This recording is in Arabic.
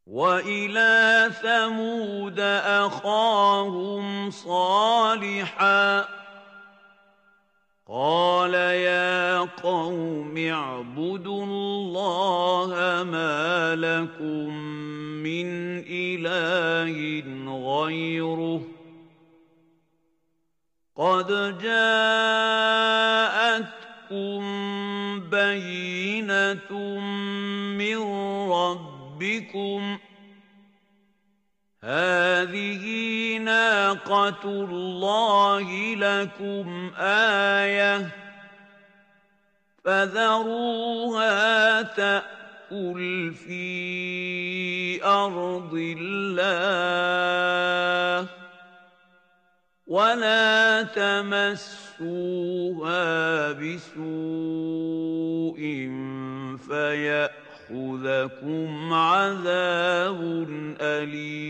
وَإِلَىٰ ثَمُودَ أَخَاهُمْ صَالِحًا ۗ قَالَ يَا قَوْمِ اعْبُدُوا اللَّهَ مَا لَكُم مِّنْ إِلَٰهٍ غَيْرُهُ ۖ قَدْ جَاءَتْكُم بَيِّنَةٌ مِّن رَّبِّكُمْ ۖ هَٰذِهِ نَاقَةُ اللَّهِ لَكُمْ آيَةً ۖ فَذَرُوهَا تَأْكُلْ فِي أَرْضِ اللَّهِ ۖ وَلَا تَمَسُّوهَا بِسُوءٍ فَيَأْخُذَكُمْ عَذَابٌ أَلِيمٌ